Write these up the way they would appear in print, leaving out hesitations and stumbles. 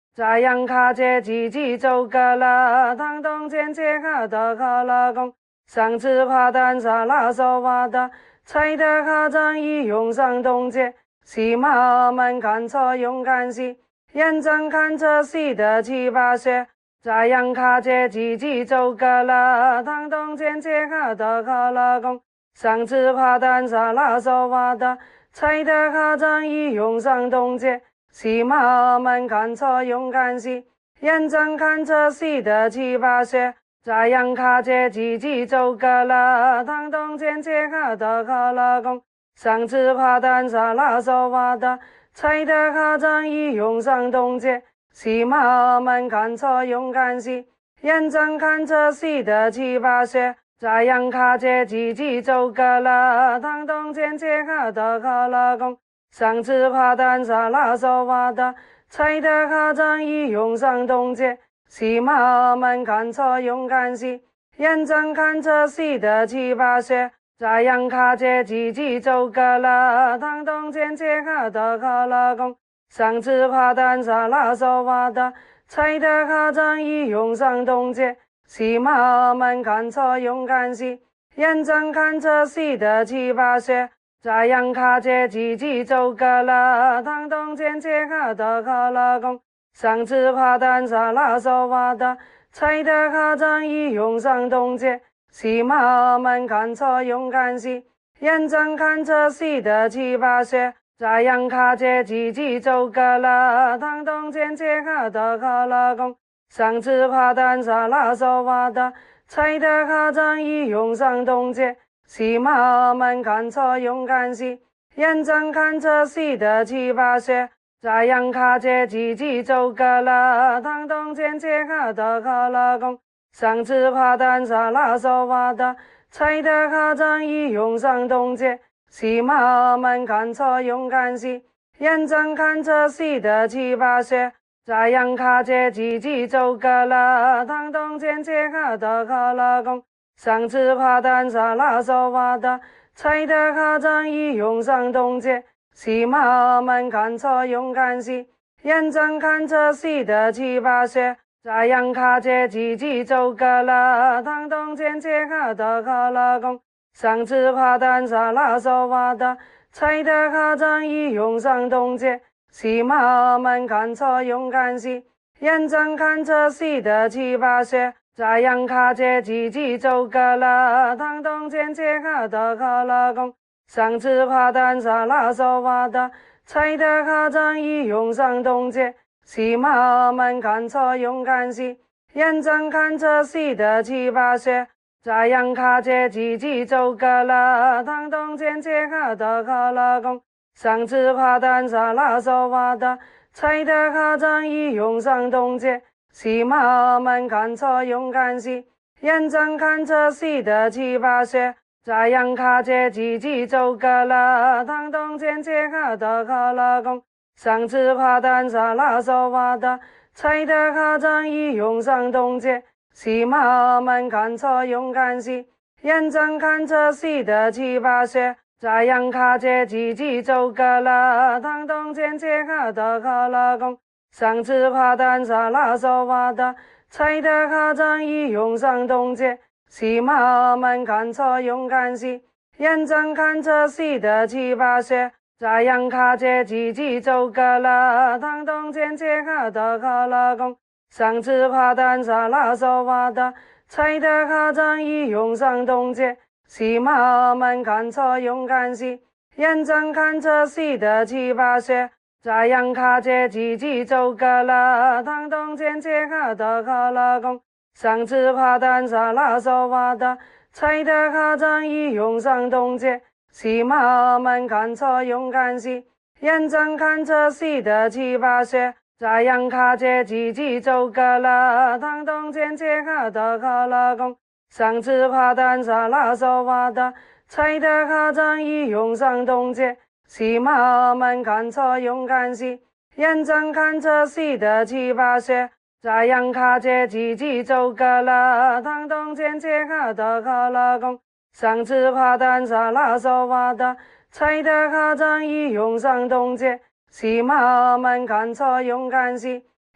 炸洋卡街叽叽走个了，汤东间切卡的卡拉贡，上次花旦沙拉手瓦的，菜的卡张一用上东街，西马门看车勇敢西，眼睁看车西的七八岁，炸洋卡街叽叽走个了，汤东间切卡的卡拉贡，上次花旦沙拉手瓦的，菜的卡张一用上东街。西马门看车勇敢西，眼睁看车西的七八岁，炸洋卡街叽叽走个了，汤东间切卡的卡拉贡，上次花旦沙拉手瓦的，菜的卡张一用上东街，西马门看车勇敢西，眼睁看车西的七八岁，炸洋卡街叽叽走个了，汤东间切卡的卡拉贡。上次花旦沙拉手瓦的，菜的卡张一用上东街，西马门看车勇敢西，眼睁看车西的七八岁，炸洋卡街叽叽走个了，汤东间切卡的卡拉贡，上次花旦沙拉手瓦的，菜的卡张一用上东街，西马门看车勇敢西，眼睁看车西的七八岁。炸洋卡街叽叽走个了，汤东间切卡的卡拉贡，上次花旦沙拉手瓦的，菜的卡张一用上东街，西马门看车勇敢西，眼睁看车西的七八岁，炸洋卡街叽叽走个了，汤东间切卡的卡拉贡，上次花旦沙拉手瓦的，菜的卡张一用上东街。西马门看车勇敢西，眼睁看车西的七八岁，炸洋卡街叽叽走个了，汤东间切卡的卡拉贡，上次花旦沙拉手瓦的，菜的卡张一用上东街，西马门看车勇敢西，眼睁看车西的七八岁，炸洋卡街叽叽走个了，汤东间切卡的卡拉贡。上次花旦沙拉手瓦的，菜的卡张一用上东街，西马门看车勇敢西，眼睁看车西的七八岁，炸洋卡街叽叽走个了，汤东间切卡的卡拉贡，上次花旦沙拉手瓦的，菜的卡张一用上东街，西马门看车勇敢西，眼睁看车西的七八岁。炸洋卡街叽叽走个了，汤东间切卡的卡拉贡，上次花旦沙拉手瓦的，菜的卡张一用上东街，西马门看车勇敢西，眼睁看车西的七八岁，炸洋卡街叽叽走个了，汤东间切卡的卡拉贡，上次花旦沙拉手瓦的，菜的卡张一用上东街。西马门看车勇敢西，眼睁看车西的七八岁，炸洋卡街叽叽走个了，汤东间切卡的卡拉贡，上次花旦沙拉手瓦的，菜的卡张一用上东街，西马门看车勇敢西，眼睁看车西的七八岁，炸洋卡街叽叽走个了，汤东间切卡的卡拉贡。上次花旦沙拉手瓦的，菜的卡张一用上东街，西马门看车勇敢西，眼睁看车西的七八岁，炸洋卡街叽叽走个了，汤东间切卡的卡拉贡，上次花旦沙拉手瓦的，菜的卡张一用上东街，西马门看车勇敢西，眼睁看车西的七八岁。炸洋卡街叽叽走个了，汤东间切卡的卡拉贡，上次花旦沙拉手瓦的，菜的卡张一用上东街，西马门看车勇敢西，眼睁看车西的七八岁，炸洋卡街叽叽走个了，汤东间切卡的卡拉贡，上次花旦沙拉手瓦的，菜的卡张一用上东街。西马门看车勇敢西，眼睁看车西的七八岁，炸洋卡街叽叽走个了，汤东间切卡的卡拉贡，上次花旦沙拉手瓦的，菜的卡张一用上东街，西马门看车勇敢西，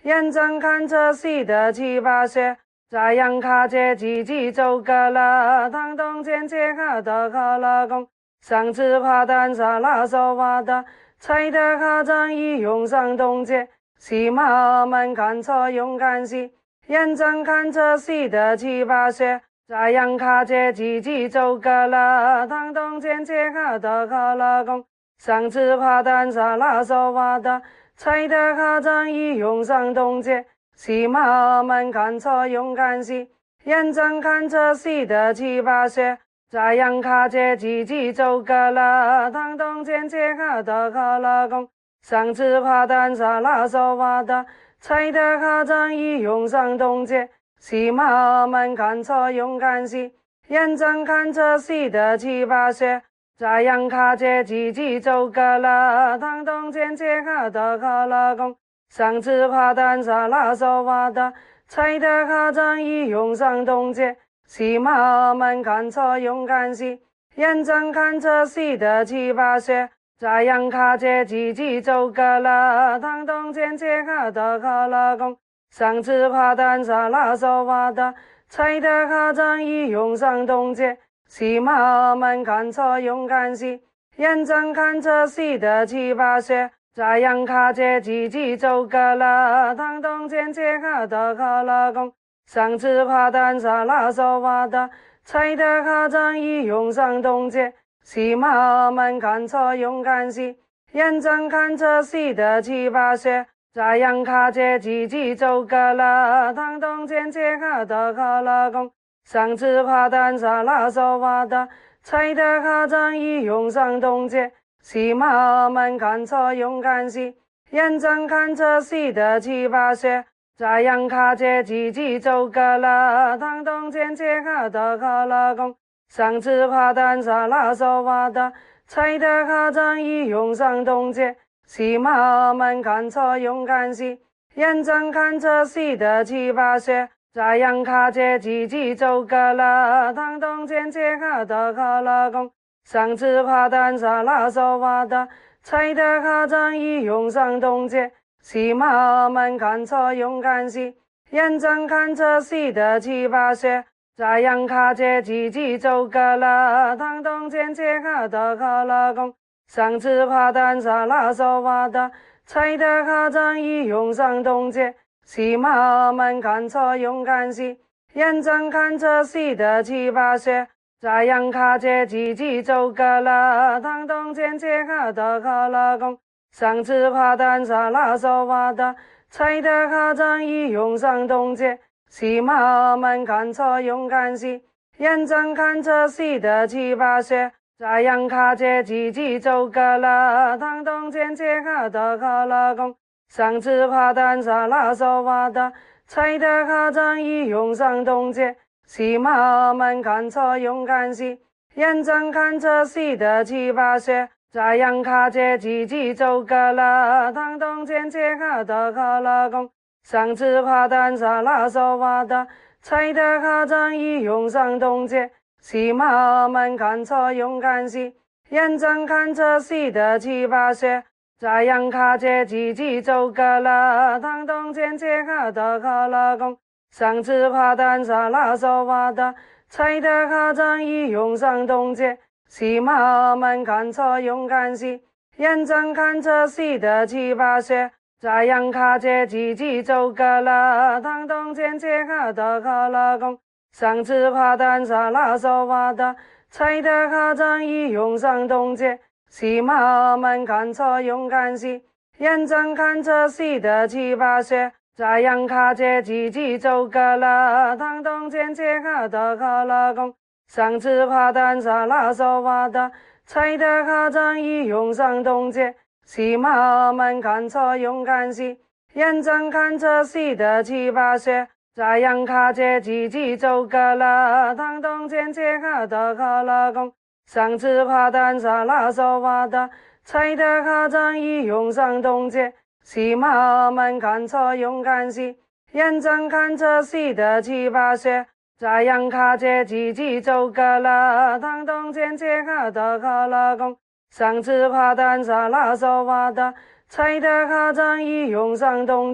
眼睁看着洗得七八雪，太阳卡街叽叽走个了，堂东间切卡的卡拉贡，上次花旦沙拉手瓦的，踩的卡张一涌上东街，西马门看车勇敢西，眼睁看着洗得七八雪，太阳卡街叽叽走个了，堂东间切卡的卡拉贡，上次花旦沙拉手瓦的。踩的卡张一涌上东街，西马门看车勇敢西，眼睁看着洗得七八雪，太阳卡街叽叽走个了，堂东间切卡的卡拉贡，上次花旦沙拉手瓦的，踩的卡张一涌上东街，西马门看车勇敢西，眼睁看着洗得七八雪。太阳卡街叽叽走个了，堂东间切卡的卡拉贡，上次花旦沙拉手瓦的，踩的卡张一涌上东街，西马门看车勇敢西，眼睁看着洗得七八雪。太阳卡街叽叽走个了，堂东间切卡的卡拉贡，上次花旦沙拉手瓦的，踩的卡张一涌上东街。西马门看车勇敢西，眼睁看着洗得七八雪。太阳卡街叽叽走个了，堂东间切卡的卡拉贡，上次花旦沙拉手瓦的，踩的卡张一涌上东街。西马门看车勇敢西，眼睁看着洗得七八雪。太阳卡街叽叽走个了，堂东间切卡的卡拉贡。上次花旦沙拉手瓦的，踩的卡张一涌上东街，西马门看车勇敢西，眼睁看着洗得七八雪。太阳卡街叽叽走个了，堂东间切卡的卡拉贡，上次花旦沙拉手瓦的，踩的卡张一涌上东街，西马门看车勇敢西，眼睁看着洗得七八雪。太阳卡街叽叽走个了，堂东间切卡的卡拉贡，上次花旦沙拉手瓦的，踩的卡张一涌上东街，西马门看车勇敢西，眼睁看着洗得七八雪。太阳卡街叽叽走个了，堂东间切卡的卡拉贡，上次花旦沙拉手瓦的，踩的卡张一涌上东街。西马门看车勇敢西，眼睁看着洗得七八雪。太阳卡街叽叽走个了，堂东间切卡的卡拉贡，上次花旦沙拉手瓦的，踩的卡张一涌上东街。西马门看车勇敢西，眼睁看着洗得七八雪。太阳卡街叽叽走个了，堂东间切卡的卡拉贡。上次花旦沙拉手瓦的，踩的卡张一涌上东街，西马门看车勇敢西，眼睁看着洗得七八雪。太阳卡街叽叽走个了，堂东间切卡的卡拉贡，上次花旦沙拉手瓦的，踩的卡张一涌上东街，西马门看车勇敢西，眼睁看着洗得七八雪。太阳卡街叽叽走个了，堂东间切卡的卡拉贡，上次花旦沙拉手瓦的，踩的卡张一涌上东街，西马门看车勇敢西，眼睁看着洗得七八雪。太阳卡街叽叽走个了，堂东间切卡的卡拉贡，上次花旦沙拉手瓦的，踩的卡张一涌上东街。西马门看车勇敢西，眼睁看着洗得七八雪。太阳卡街叽叽走个了，堂东间切卡的卡拉贡，上次花旦沙拉手瓦的，踩的卡张一涌上东街。西马门看车勇敢西，眼睁看着洗得七八雪。太阳卡街叽叽走个了，堂东间切卡的卡拉贡，上次花旦沙拉手瓦的，踩的卡张一涌上东街。西马门看车勇敢西，眼睁看着洗得七八雪。太阳卡街叽叽走个了，堂东间切卡的卡拉贡，上次花旦沙拉手瓦的，踩的卡张一涌上东街。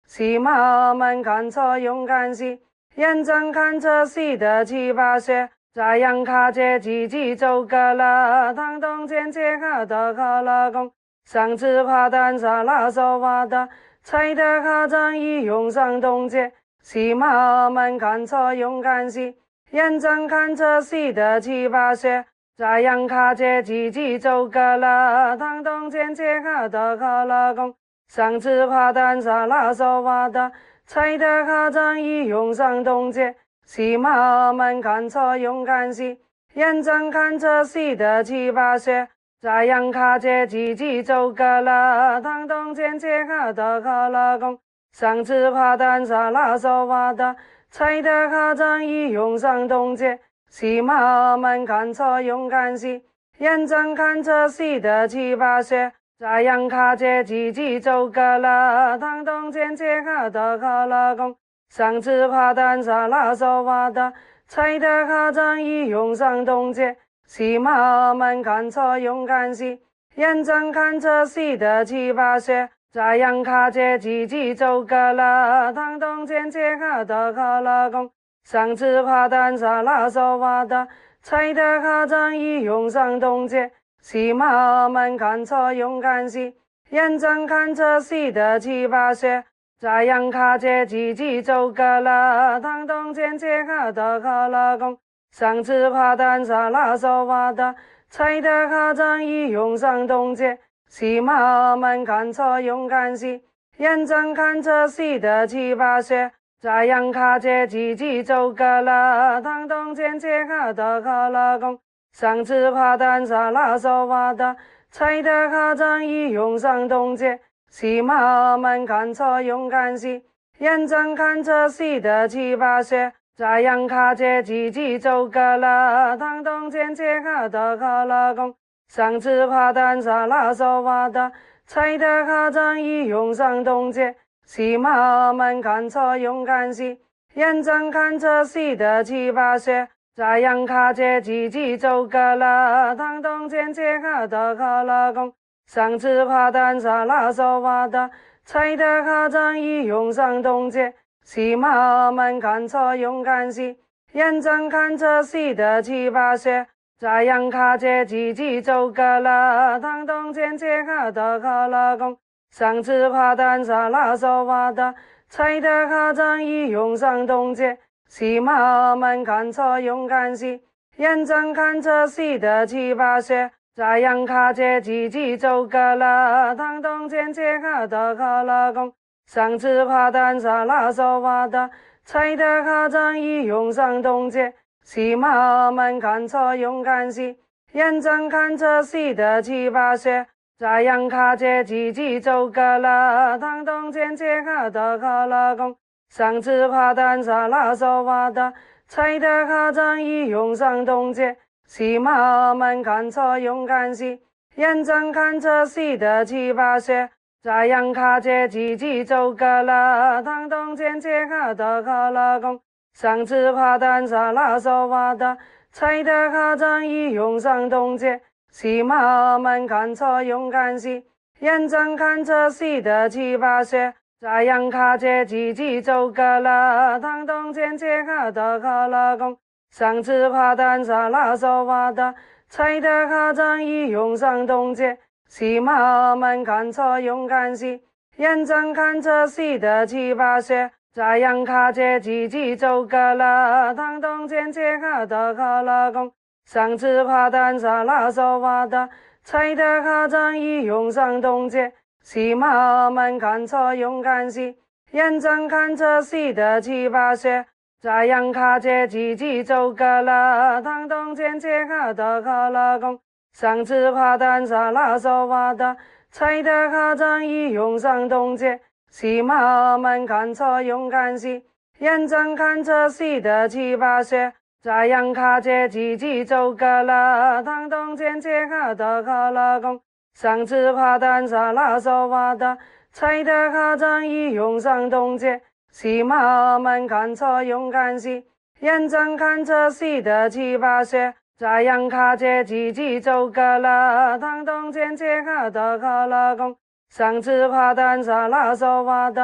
喜马们看错勇敢兮，眼睁看着喜的七八岁，在阳卡街叽叽走个了，堂东间街卡的卡拉贡，上次花旦沙拉手瓦的，踩的卡张一涌上东街，喜马们看错勇敢兮，眼睁看着喜的七八岁，在阳卡街叽叽走个了，堂东间街卡的卡拉贡。上次花旦沙拉手瓦的，踩的卡张一涌上东街，喜马们看错勇敢兮，眼睁看着喜的七八岁，在阳卡街叽叽走个了，堂东间街卡的卡拉贡，上次花旦沙拉手瓦的，踩的卡张一涌上东街，喜马们看错勇敢兮，眼睁看着喜的七八岁。在阳卡街叽叽走个了，堂东间街卡的卡拉贡，上次花旦沙拉手瓦的，踩的卡张一涌上东街，喜马们看错勇敢兮，眼睁看着喜的七八岁，在阳卡街叽叽走个了，堂东间街卡的卡拉贡，上次花旦沙拉手瓦的，踩的卡张一涌上东街。喜马们看错勇敢兮，眼睁看着喜的七八岁，在阳卡街叽叽走个了，堂东间街卡的卡拉贡，上次花旦沙拉手瓦的，踩的卡张一涌上东街，喜马们看错勇敢兮，眼睁看着喜的七八岁，在阳卡街叽叽走个了，堂东间街卡的卡拉贡。上次花旦沙拉手瓦的，踩的卡张一涌上东街，喜马们看错勇敢兮，眼睁看着喜的七八岁，在阳卡街叽叽走个了，堂东间街卡的卡拉贡，上次花旦沙拉手瓦的，踩的卡张一涌上东街，喜马们看错勇敢兮，眼睁看着喜的七八岁。在阳卡街叽叽走个了，堂东间街卡的卡拉贡，上次花旦沙拉手瓦的，踩的卡张一涌上东街，喜马们看错勇敢兮，眼睁看着喜的七八岁，在阳卡街叽叽走个了，堂东间街卡的卡拉贡，上次花旦沙拉手瓦的，踩的卡张一涌上东街。喜马们看错勇敢兮，眼睁看着喜的七八岁，在阳卡街叽叽走个了，堂东间街卡的卡拉贡，上次花旦沙拉手瓦的，踩的卡张一涌上东街，喜马们看错勇敢兮，眼睁看着喜的七八岁，在阳卡街叽叽走个了，堂东间街卡的卡拉贡。上次花旦沙拉手瓦的，踩的卡张一涌上东街，喜马们看错勇敢兮，眼睁看着喜的七八岁，在阳卡街叽叽走个了，堂东间街卡的卡拉贡，上次花旦沙拉手瓦的，踩的卡张一涌上东街，喜马们看错勇敢兮，眼睁看着喜的七八岁。在阳卡街叽叽走个了，堂东间街卡的卡拉贡，上次花旦沙拉手瓦的，踩的卡张一涌上东街，喜马们看错勇敢兮，眼睁看着喜的七八岁，在阳卡街叽叽走个了，堂东间街卡的卡拉贡，上次花旦沙拉手瓦的，踩的卡张一涌上东街。喜马们看错勇敢兮，眼睁看着喜的七八岁，在阳卡街叽叽走个了，堂东间街卡的卡拉贡，上次花旦沙拉手瓦的，踩的卡张一涌上东街，喜马们看错勇敢兮，眼睁看着喜的七八岁，在阳卡街叽叽走个了，堂东间街卡的卡拉贡。上次花旦沙拉手瓦的，踩的卡张一涌上东街，喜马们看错勇敢兮，眼睁看着喜的七八岁，在阳卡街叽叽走个了，堂东间街卡的卡拉贡，上次花旦沙拉手瓦的，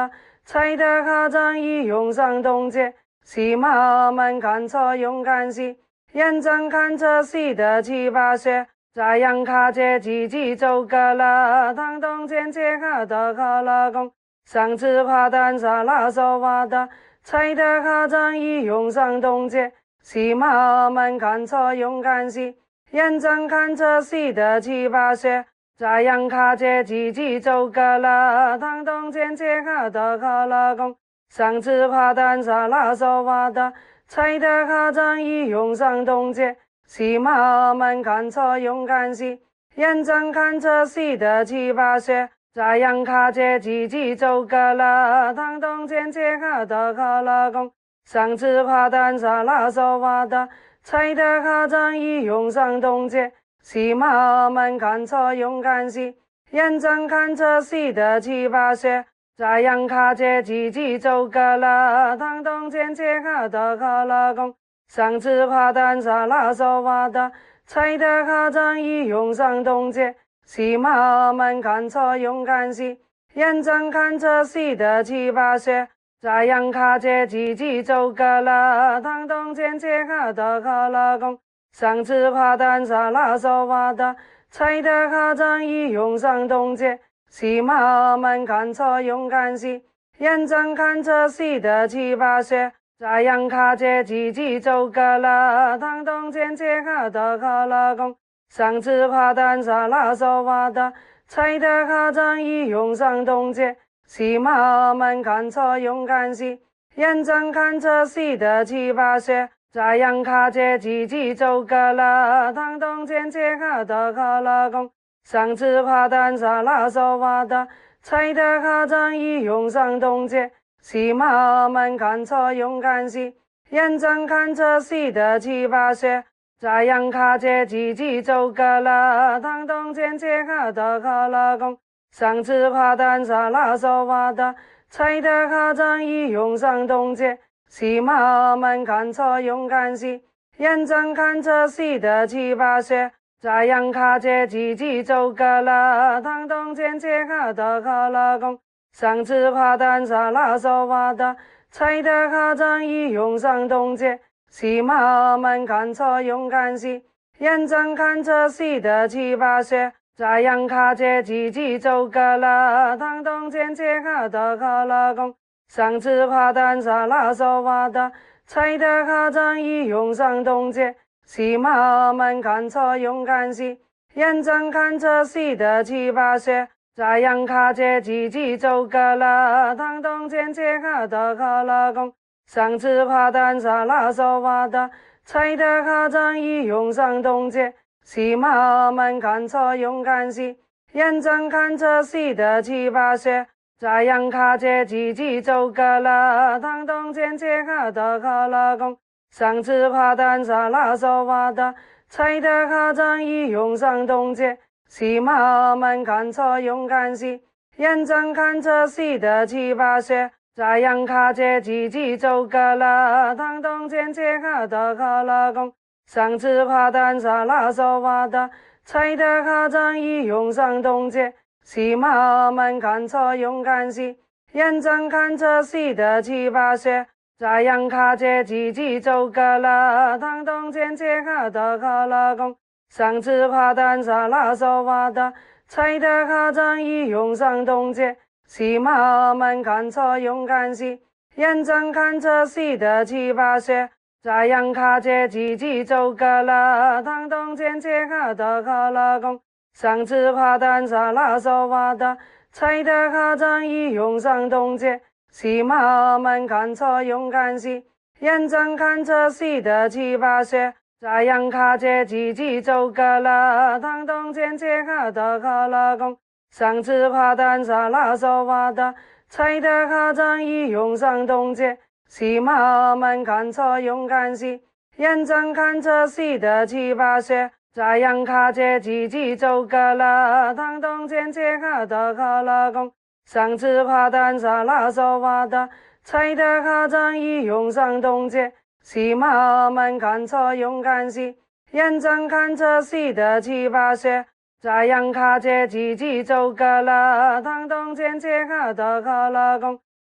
才德考证已涌上东街，骑马们看车勇敢些，眼睁看着喜得七八岁。在阳卡街挤挤走个了，堂东间街卡的考了工，上次花旦沙拉手挖的，才德考证已涌上东街，骑马们看车勇敢些，眼睁看着喜得七八岁。在阳卡街挤挤走个了，堂东间街卡的考了工，上次花旦沙拉手挖的，才德考证已涌上东街。骑马们看车勇敢些，眼睁看着喜得七八岁。在阳卡街挤挤走个了，堂东间街卡的考了工，上次花旦沙拉手挖的，才德考证已涌上东街。骑马们看车勇敢些，眼睁看着喜得七八岁。在阳卡街挤挤走个了，堂东间街卡的考了工，上次花旦沙拉手挖的，才德考证已涌上东街。骑马们看车勇敢些，眼睁看着喜得七八岁。在阳卡街挤挤走个了，堂东间街卡的考了工，上次花旦沙拉手挖的，才德考证已涌上东街。骑马们看车勇敢些，眼睁看着喜得七八岁。在阳卡街挤挤走个了，堂东间街卡的考了工，上次花旦沙拉手挖的，才德考证已涌上东街。骑马们看车勇敢些，眼睁看着喜得七八岁。在阳卡街挤挤走个了，堂东间街卡的考了工，上次花旦沙拉手挖的，才德考证已涌上东街。骑马们看车勇敢些，眼睁看着喜得七八岁。在阳卡街挤挤走个了，堂东间街卡的考了工，上次花旦沙拉手挖的，才德考证已涌上东街。骑马们看车勇敢些，眼睁看着喜得七八岁。在阳卡街挤挤走个了，堂东间街卡的考了工，上次花旦沙拉手挖的，才德考证已涌上东街。骑马们看车勇敢些，眼睁看着喜得七八岁。在阳卡街挤挤走个了，堂东间街卡的考了工，上次花旦沙拉手挖的，才德考证已涌上东街。骑马们看车勇敢些，眼睁看着喜得七八岁。在阳卡街挤挤走个了，堂东间街卡的考了工，上次花旦沙拉手挖的，才德考证已涌上东街。骑马们看车勇敢些，眼睁看着喜得七八岁。在阳卡街挤挤走个了，堂东间街卡的考了工，上次花旦沙拉手挖的，才德考证已涌上东街。骑马们看车勇敢些，眼睁看着喜得七八岁。在阳卡街挤挤走个了，堂东间街卡的考了工，上次花旦沙拉手挖的，才德考证已涌上东街。骑马们看车勇敢些，眼睁看着喜得七八岁。在阳卡街挤挤走个了，堂东间街卡的考了工，上次花旦沙拉手挖的，才德考证已涌上东街。骑马们看车勇敢些，眼睁看着喜得七八岁。在阳卡街挤挤走个了，堂东间街卡的考了工，上次花旦沙拉手挖的，才德考证已涌上东街。骑马们看车勇敢些，眼睁看着喜得七八岁。在阳卡街挤挤走个了，堂东间街卡的考了工，上次花旦沙拉手挖的，才德考证已涌上东街。骑马们看车勇敢些，眼睁看着喜得七八岁。在阳卡街挤挤走个了，堂东间街卡的考了工，上次花旦沙拉手挖的，才德考证已涌上东街。骑马们看车勇敢些，眼睁看着喜得七八岁。在阳卡街挤挤走个了，堂东间街卡的考了工，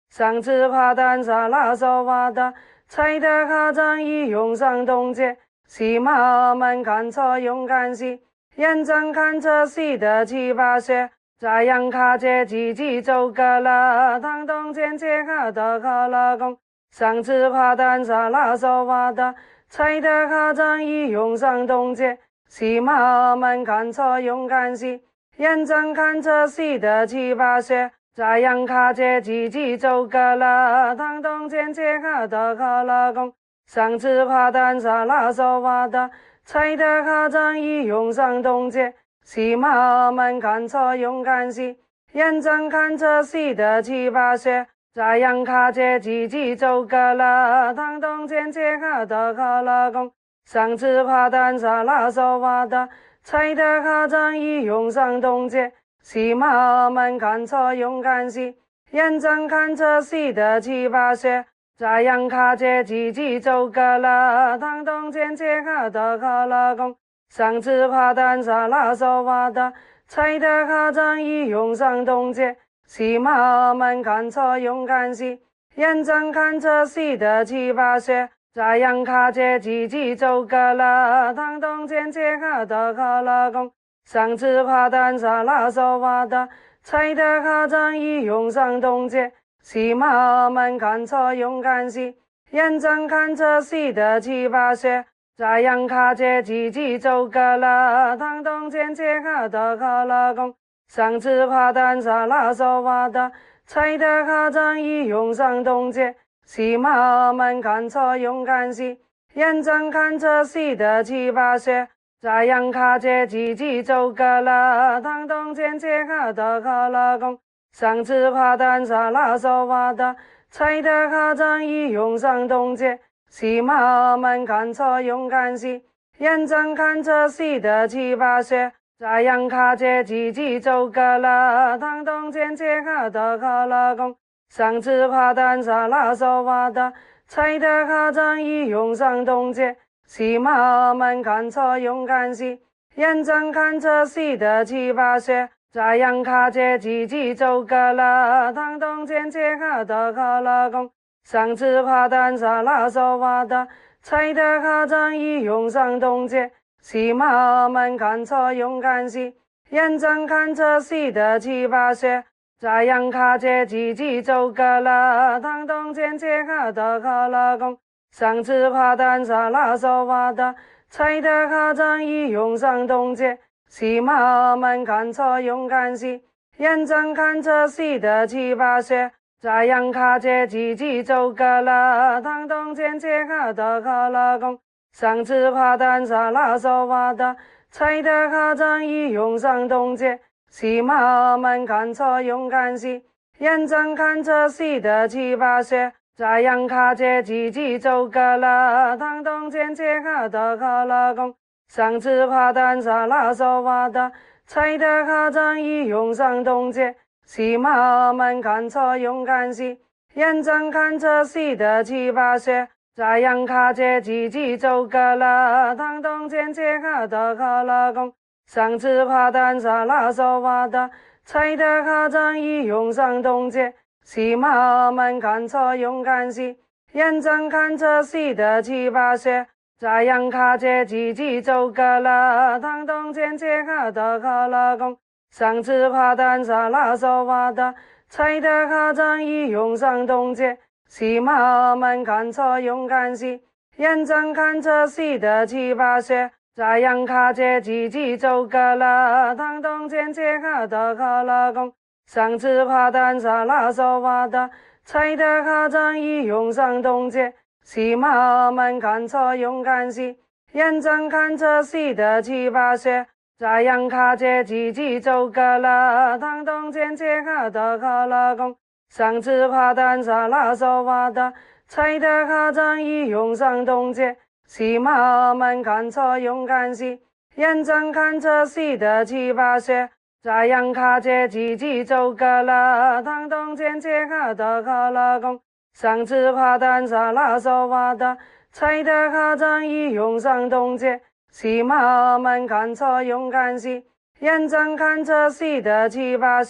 上至花旦沙拉手瓦的，才德哈张一涌上东街，西马门看车勇敢兮，眼睁看车西的七八岁，在阳卡街挤挤走个了，堂东间街哈的哈了公，上至花旦沙拉手瓦的，才德哈张一涌上东街，西马门看车勇敢兮，眼睁看车西的七八岁。在阳卡街挤挤走个了，堂东间街哈的哈了公，上至花旦沙拉手瓦的，才德哈张一涌上东街，西马门看车勇敢兮，眼睁看车西的七八岁，在阳卡街挤挤走个了，堂东间街哈的哈了公，上至花旦沙拉手瓦的，才德哈张一涌上东街。西马门看车勇敢兮，眼睁看车西的七八岁，在阳卡街挤挤走个了，堂东间街哈的哈了公，上至花旦沙拉手瓦的，才德哈张一涌上东街，西马门看车勇敢兮，眼睁看车西的七八岁，在阳卡街挤挤走个了，堂东间街哈的哈了公。上至花旦沙拉手瓦的，才德哈张一涌上东街，西马门看车勇敢兮，眼睁看车西的七八岁，在阳卡街挤挤走个了，堂东间街哈的哈了公，上至花旦沙拉手瓦的，才德哈张一涌上东街，西马门看车勇敢兮，眼睁看车西的七八岁。在阳卡街挤挤走个了，堂东间街哈的哈了公，上至花旦沙拉手瓦的，才德哈张一涌上东街，西马门看车勇敢兮，眼睁看车西的七八岁，在阳卡街挤挤走个了，堂东间街哈的哈了公，上至花旦沙拉手瓦的，才德哈张一涌上东街。西马门看车勇敢兮，眼睁看车西的七八岁，在阳卡街挤挤走个了，堂东间街哈的哈了公，上至花旦沙拉手瓦的，才德哈张一涌上东街，西马门看车勇敢兮，眼睁看车西的七八岁，在阳卡街挤挤走个了，堂东间街哈的哈了公。上至花旦沙拉手瓦的，才德哈张一涌上东街，西马门看车勇敢兮，眼睁看车西的七八岁，在阳卡街挤挤走个了，堂东间街哈的哈了公，上至花旦沙拉手瓦的，才德哈张一涌上东街，西马门看车勇敢兮，眼睁看车西的七八岁。在阳卡街挤挤走个了，堂东间街哈的哈了公，上至花旦沙拉手瓦的，才德哈张一涌上东街，西马门看车勇敢兮，眼睁看车西的七八岁，在阳卡街挤挤走个了，堂东间街哈的哈了公，上至花旦沙拉手瓦的，才德哈张一涌上东街。西马门看车勇敢兮，眼睁看车西的七八岁，在阳卡街挤挤走个了，堂东间街哈的哈了公，上至花旦沙拉手瓦的，才德哈张一涌上东街，西马门看车勇敢兮，眼睁看车西的七八岁，在阳卡街挤挤走个了，堂东间街哈的哈了公。上至花旦沙拉手瓦的，才德哈张一涌上东街，西马门看车勇敢兮，眼睁看车西的七八岁，在阳卡街挤挤走个了，堂东间街哈的哈了公，上至花旦沙拉手瓦的，才德哈张一涌上东街，西马门看车勇敢兮，眼睁看车西的七八岁。在阳卡街挤挤走个了，堂东间街哈的哈了公，上至花旦沙拉手瓦的，才德哈张一涌上东街，西马门看车勇敢兮，眼睁看车西的七八岁，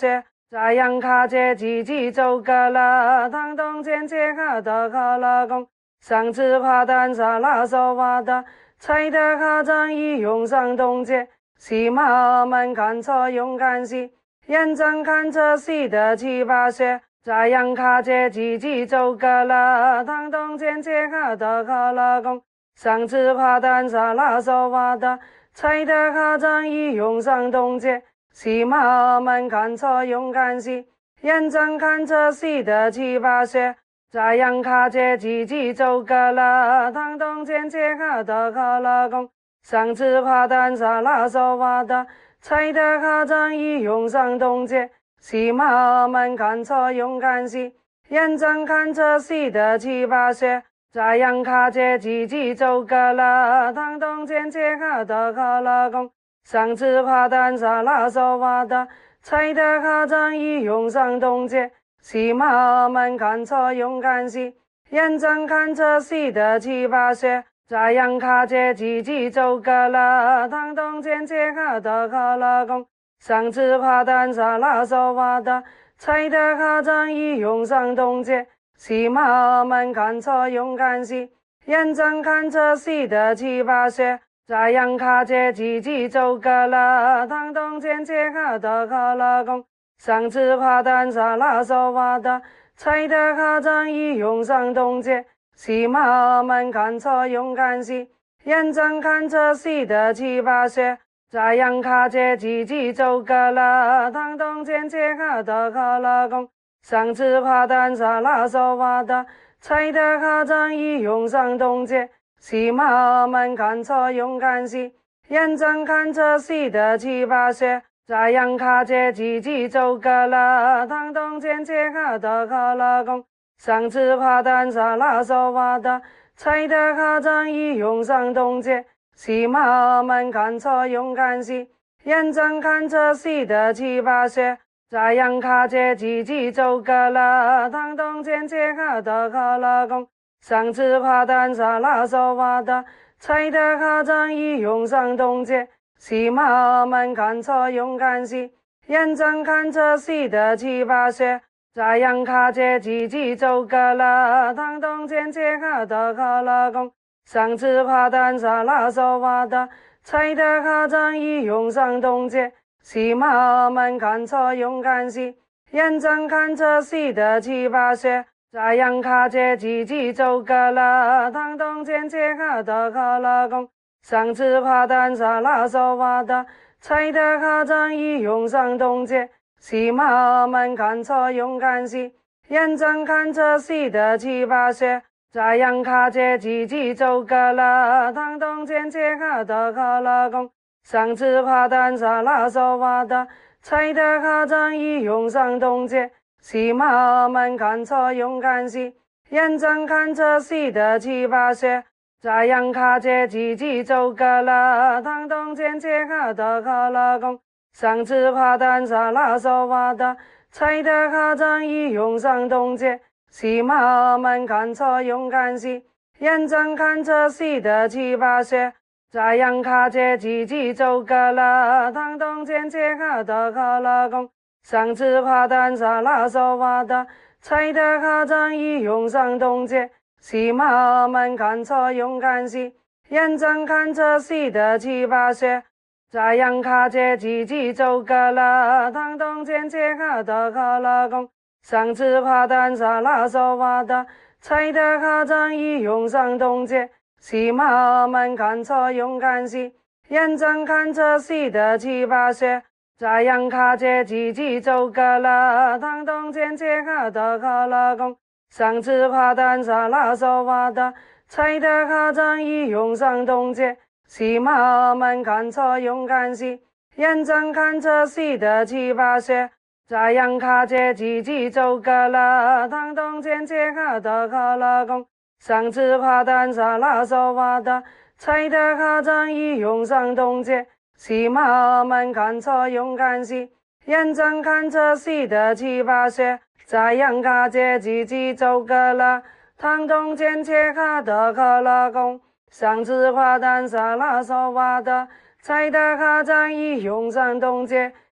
扎阳卡接吉吉走个了，唐东间接卡的卡拉贡，上次花旦沙拉手瓦的，猜的卡张一用上东街，西马门看车勇敢西，眼睁看着西的七八岁，扎阳卡接吉吉走个了，唐东间接卡的卡拉贡，上次花旦沙拉手瓦的，猜的卡张一用上东街。西马门看车勇敢西，眼睁看着西的七八岁，扎阳卡接吉吉走个了，唐东间接卡的卡拉贡，上次花旦沙拉手瓦的，猜的卡张一用上东街，西马门看车勇敢西，眼睁看着西的七八岁，扎阳卡接吉吉走个了，唐东间接卡的卡拉贡。上次花旦沙拉手瓦的，猜的卡张一用上东街，西马门看车勇敢西，眼睁看着西的七八岁，扎阳卡接吉吉走个了，唐东间接卡的卡拉贡，上次花旦沙拉手瓦的，猜的卡张一用上东街，西马门看车勇敢西，眼睁看着西的七八岁。扎阳卡接吉吉走个了，唐东间接卡的卡拉贡，上次花旦沙拉手瓦的，猜的卡张一用上东街，西马门看车勇敢西，眼睁看着西的七八岁，扎阳卡接吉吉走个了，唐东间接卡的卡拉贡，上次花旦沙拉手瓦的，猜的卡张一用上东街。西马门看车勇敢西，眼睁看着西的七八岁，扎阳卡接吉吉走个了，唐东间接卡的卡拉贡，上次花旦沙拉手瓦的，猜的卡张一用上东街，西马门看车勇敢西，眼睁看着西的七八岁，扎阳卡接吉吉走个了，唐东间接卡的卡拉贡。上次花旦沙拉手瓦的，猜的卡张一用上东街，西马门看车勇敢西，眼睁看着西的七八岁，扎阳卡接吉吉走个了，唐东间接卡的卡拉贡，上次花旦沙拉手瓦的，猜的卡张一用上东街，西马门看车勇敢西，眼睁看着西的七八岁。扎阳卡接吉吉走个了，唐东间接卡的卡拉贡，上次花旦沙拉手瓦的，猜的卡张一用上东街，西马门看车勇敢西，眼睁看着西的七八岁，扎阳卡接吉吉走个了，唐东间接卡的卡拉贡，上次花旦沙拉手瓦的，猜的卡张一用上东街。西马门看车勇敢西，眼睁看着西的七八岁，扎阳卡接吉吉走个了，唐东间接卡的卡拉贡，上次花旦沙拉手瓦的，猜的卡张一用上东街，西马门看车勇敢西，眼睁看着西的七八岁，扎阳卡接吉吉走个了，唐东间接卡的卡拉贡。上次花旦沙拉手瓦的，猜的卡张一用上东街，西马门看车勇敢西，眼睁看着西的七八岁，扎阳卡接吉吉走个了，唐东间接卡的卡拉贡，上次花旦沙拉手瓦的，猜的卡张一用上东街，西马门看车勇敢西，眼睁看着西的七八岁。扎阳卡接吉吉走个了，唐东间接卡的卡拉贡，上次花旦沙拉手瓦的，猜的卡张一用上东街，西马门看车勇敢西，眼睁看着西的七八岁，扎阳卡接吉吉走个了，唐东间接卡的卡拉贡，上次花旦沙拉手瓦的，猜的卡张一用上东街。西马门看车勇敢西，眼睁看着西的七八岁，扎阳卡接吉吉走个了，唐东间接卡的卡拉贡，上次花旦沙拉手瓦的，猜的卡张一用上东街，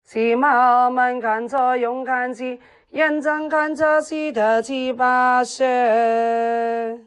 骑马们看着勇敢骑，眼睁看着西的七八雪。